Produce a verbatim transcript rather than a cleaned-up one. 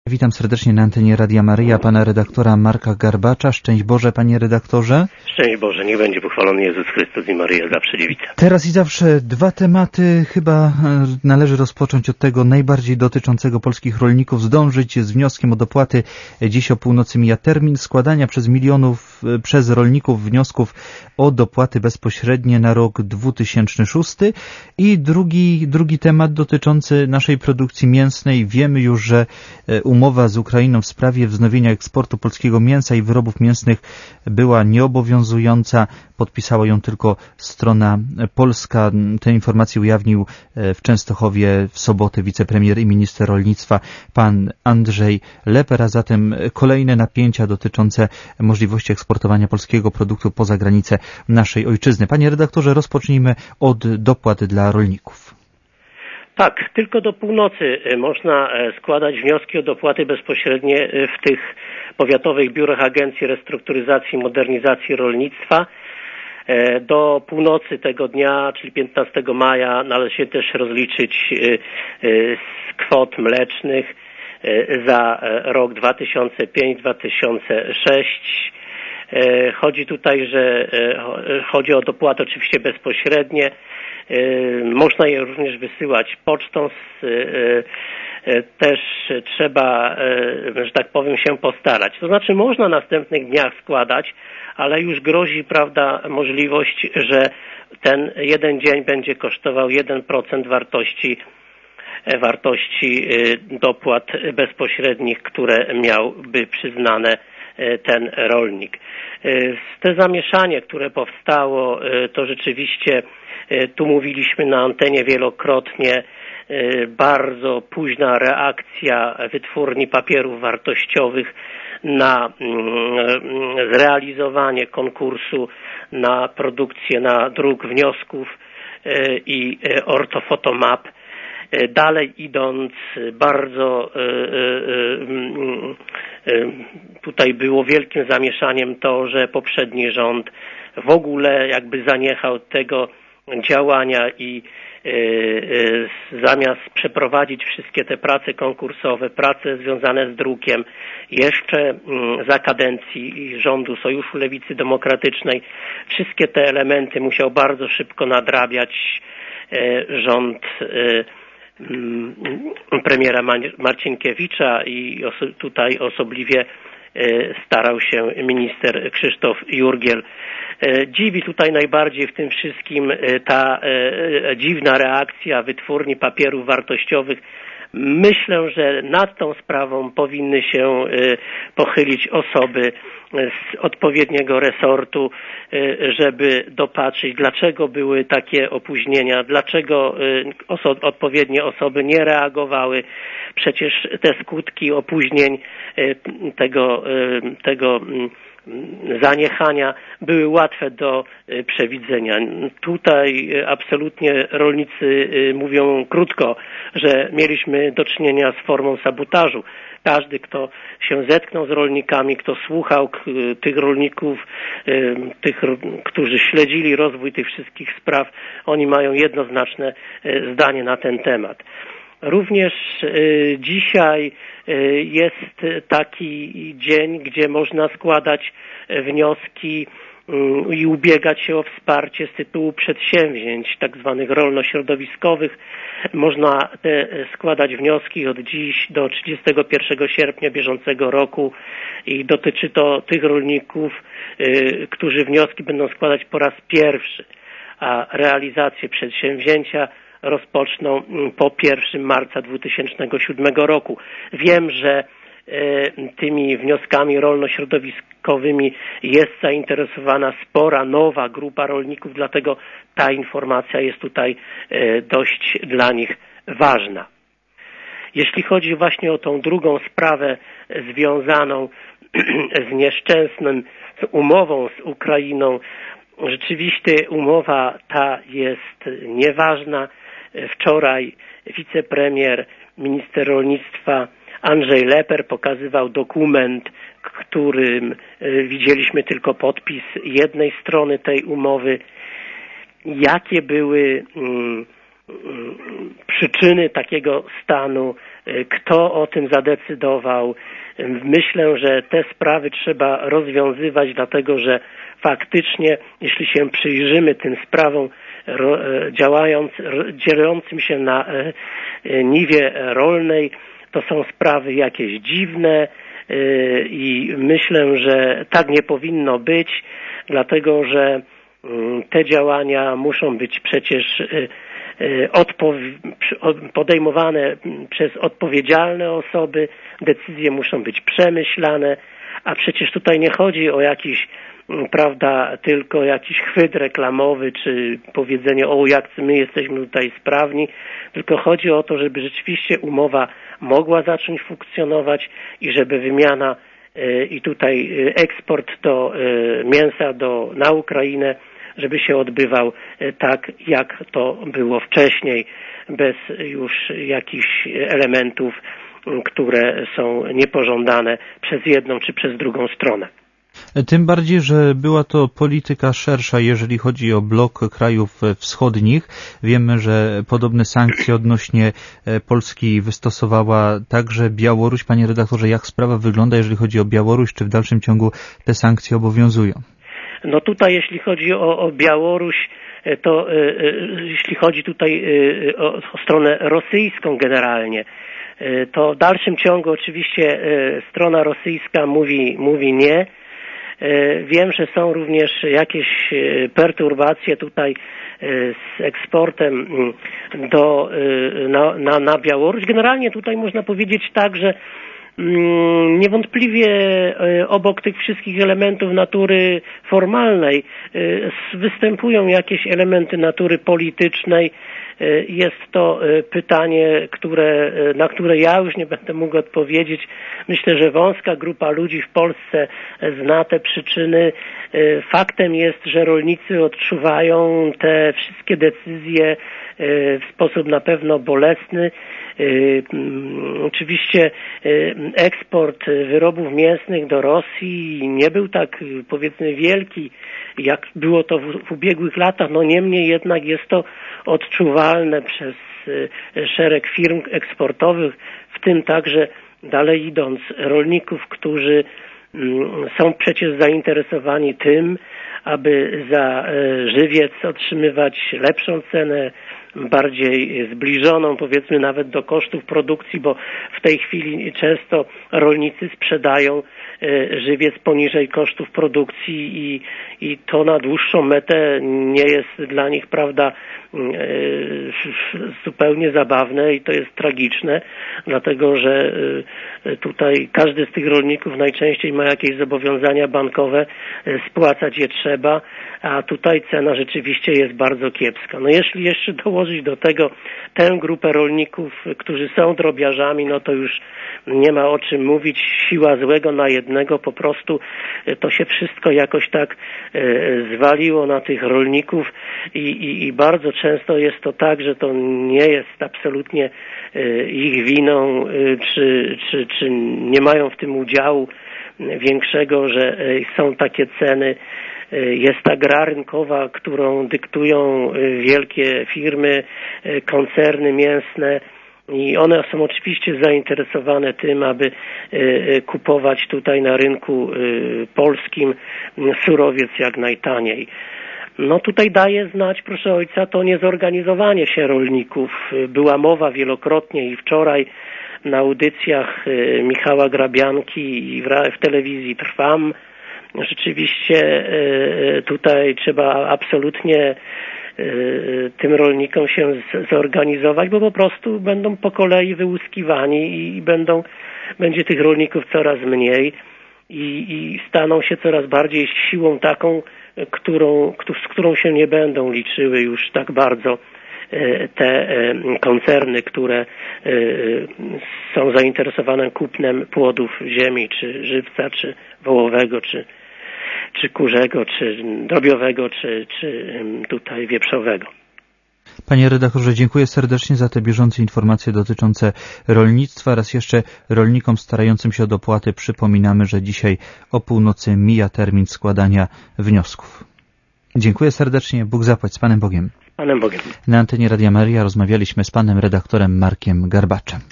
Witam serdecznie na antenie Radia Maryja, pana redaktora Marka Garbacza. Szczęść Boże, panie redaktorze. Szczęść Boże, niech będzie pochwalony Jezus Chrystus i Maryja zawsze dziewica. Teraz i zawsze dwa tematy. Chyba należy rozpocząć od tego najbardziej dotyczącego polskich rolników. Zdążyć z wnioskiem o dopłaty. Dziś o północy mija termin składania przez milionów, przez rolników wniosków o dopłaty bezpośrednie na rok dwa tysiące szósty. I drugi, drugi temat dotyczący naszej produkcji mięsnej. Wiemy już, że umowa z Ukrainą w sprawie wznowienia eksportu polskiego mięsa i wyrobów mięsnych była nieobowiązująca. Podpisała ją tylko strona polska. Tę informację ujawnił w Częstochowie w sobotę wicepremier i minister rolnictwa pan Andrzej Leper, a zatem kolejne napięcia dotyczące możliwości eksportowania polskiego produktu poza granice naszej ojczyzny. Panie redaktorze, rozpocznijmy od dopłat dla rolników. Tak, tylko do północy można składać wnioski o dopłaty bezpośrednie w tych powiatowych biurach Agencji Restrukturyzacji i Modernizacji Rolnictwa. Do północy tego dnia, czyli piętnastego maja, należy się też rozliczyć z kwot mlecznych za rok dwa tysiące piąty dwa tysiące szósty. Chodzi tutaj, że chodzi o dopłaty oczywiście bezpośrednie. Można je również wysyłać pocztą. Też trzeba, że tak powiem, się postarać. To znaczy można w następnych dniach składać, ale już grozi, prawda, możliwość, że ten jeden dzień będzie kosztował jeden procent wartości wartości dopłat bezpośrednich, które miałby przyznane ten rolnik. Te zamieszanie, które powstało, to rzeczywiście, tu mówiliśmy na antenie wielokrotnie, bardzo późna reakcja wytwórni papierów wartościowych na zrealizowanie konkursu na produkcję, na druk wniosków i ortofotomap. Dalej idąc, bardzo tutaj było wielkim zamieszaniem to, że poprzedni rząd w ogóle jakby zaniechał tego działania i zamiast przeprowadzić wszystkie te prace konkursowe, prace związane z drukiem, jeszcze za kadencji rządu Sojuszu Lewicy Demokratycznej, wszystkie te elementy musiał bardzo szybko nadrabiać rząd premiera Marcinkiewicza i tutaj osobliwie starał się minister Krzysztof Jurgiel. Dziwi tutaj najbardziej w tym wszystkim ta dziwna reakcja wytwórni papierów wartościowych. Myślę, że nad tą sprawą powinny się pochylić osoby z odpowiedniego resortu, żeby dopatrzyć, dlaczego były takie opóźnienia, dlaczego oso- odpowiednie osoby nie reagowały. Przecież te skutki opóźnień tego, tego zaniechania były łatwe do przewidzenia. Tutaj absolutnie rolnicy mówią krótko, że mieliśmy do czynienia z formą sabotażu. Każdy, kto się zetknął z rolnikami, kto słuchał tych rolników, tych, którzy śledzili rozwój tych wszystkich spraw, oni mają jednoznaczne zdanie na ten temat. Również dzisiaj jest taki dzień, gdzie można składać wnioski i ubiegać się o wsparcie z tytułu przedsięwzięć tak zwanych rolno-środowiskowych. Można te składać wnioski od dziś do trzydziestego pierwszego sierpnia bieżącego roku i dotyczy to tych rolników, którzy wnioski będą składać po raz pierwszy, a realizację przedsięwzięcia rozpoczną po pierwszego marca dwa tysiące siódmego roku. Wiem, że tymi wnioskami rolno-środowiskowymi jest zainteresowana spora, nowa grupa rolników, dlatego ta informacja jest tutaj dość dla nich ważna. Jeśli chodzi właśnie o tą drugą sprawę związaną z nieszczęsnym z umową z Ukrainą, rzeczywiście umowa ta jest nieważna. Wczoraj wicepremier, minister rolnictwa Andrzej Leper pokazywał dokument, którym widzieliśmy tylko podpis jednej strony tej umowy. Jakie były przyczyny takiego stanu kto o tym zadecydował. Myślę, że te sprawy trzeba rozwiązywać, dlatego że faktycznie, jeśli się przyjrzymy tym sprawom ro, działając, dziejącym się na niwie rolnej, to są sprawy jakieś dziwne i myślę, że tak nie powinno być, dlatego że te działania muszą być przecież podejmowane przez odpowiedzialne osoby, decyzje muszą być przemyślane, a przecież tutaj nie chodzi o jakiś, prawda, tylko jakiś chwyt reklamowy, czy powiedzenie, o jak my jesteśmy tutaj sprawni, tylko chodzi o to, żeby rzeczywiście umowa mogła zacząć funkcjonować i żeby wymiana i tutaj eksport do mięsa do, na Ukrainę, żeby się odbywał tak, jak to było wcześniej, bez już jakichś elementów, które są niepożądane przez jedną czy przez drugą stronę. Tym bardziej, że była to polityka szersza, jeżeli chodzi o blok krajów wschodnich. Wiemy, że podobne sankcje odnośnie Polski wystosowała także Białoruś. Panie redaktorze, jak sprawa wygląda, jeżeli chodzi o Białoruś? Czy w dalszym ciągu te sankcje obowiązują? No tutaj, jeśli chodzi o, o Białoruś, to y, y, jeśli chodzi tutaj y, o, o stronę rosyjską generalnie, y, to w dalszym ciągu oczywiście y, strona rosyjska mówi, mówi nie. Y, wiem, że są również jakieś y, perturbacje tutaj y, z eksportem y, do, y, na, na, na Białoruś. Generalnie tutaj można powiedzieć tak, że niewątpliwie obok tych wszystkich elementów natury formalnej występują jakieś elementy natury politycznej. Jest to pytanie, które, na które ja już nie będę mógł odpowiedzieć. Myślę, że wąska grupa ludzi w Polsce zna te przyczyny. Faktem jest, że rolnicy odczuwają te wszystkie decyzje w sposób na pewno bolesny. Oczywiście eksport wyrobów mięsnych do Rosji nie był tak, powiedzmy, wielki, jak było to w, w ubiegłych latach. No niemniej jednak jest to odczuwalne przez szereg firm eksportowych, w tym także, dalej idąc, rolników, którzy są przecież zainteresowani tym, aby za żywiec otrzymywać lepszą cenę, bardziej zbliżoną, powiedzmy, nawet do kosztów produkcji, bo w tej chwili często rolnicy sprzedają żywiec poniżej kosztów produkcji i, i to na dłuższą metę nie jest dla nich, prawda, zupełnie zabawne i to jest tragiczne, dlatego że tutaj każdy z tych rolników najczęściej ma jakieś zobowiązania bankowe, spłacać je trzeba, a tutaj cena rzeczywiście jest bardzo kiepska. No jeśli jeszcze dołożyć do tego tę grupę rolników, którzy są drobiarzami, no to już nie ma o czym mówić. Siła złego na jednego, po prostu to się wszystko jakoś tak zwaliło na tych rolników i, i, i bardzo często jest to tak, że to nie jest absolutnie ich winą, czy, czy, czy nie mają w tym udziału większego, że są takie ceny. Jest ta gra rynkowa, którą dyktują wielkie firmy, koncerny mięsne i one są oczywiście zainteresowane tym, aby kupować tutaj na rynku polskim surowiec jak najtaniej. No tutaj daje znać, proszę ojca, to niezorganizowanie się rolników. Była mowa wielokrotnie i wczoraj na audycjach Michała Grabianki i w telewizji Trwam. Rzeczywiście tutaj trzeba absolutnie tym rolnikom się zorganizować, bo po prostu będą po kolei wyłuskiwani i będą, będzie tych rolników coraz mniej i, i staną się coraz bardziej siłą taką, którą, z którą się nie będą liczyły już tak bardzo te koncerny, które są zainteresowane kupnem płodów ziemi, czy żywca, czy wołowego, czy, czy kurzego, czy drobiowego, czy, czy tutaj wieprzowego. Panie redaktorze, dziękuję serdecznie za te bieżące informacje dotyczące rolnictwa. Raz jeszcze rolnikom starającym się o dopłaty przypominamy, że dzisiaj o północy mija termin składania wniosków. Dziękuję serdecznie. Bóg zapłać. Z Panem Bogiem. Panem Bogiem. Na antenie Radia Maryja rozmawialiśmy z panem redaktorem Markiem Garbaczem.